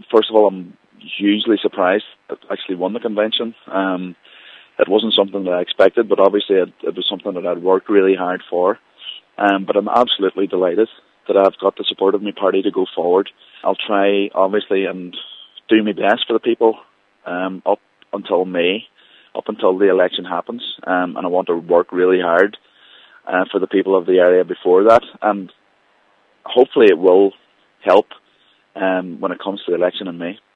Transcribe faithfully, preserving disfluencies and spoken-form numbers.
first of all, I'm hugely surprised that I actually won the convention. Um, it wasn't something that I expected, but obviously it, it was something that I'd worked really hard for. Um, but I'm absolutely delighted that I've got the support of my party to go forward. I'll try, obviously, and do my best for the people um, up until May, up until the election happens. Um, and I want to work really hard uh, for the people of the area before that. And hopefully it will help um, when it comes to the election in May.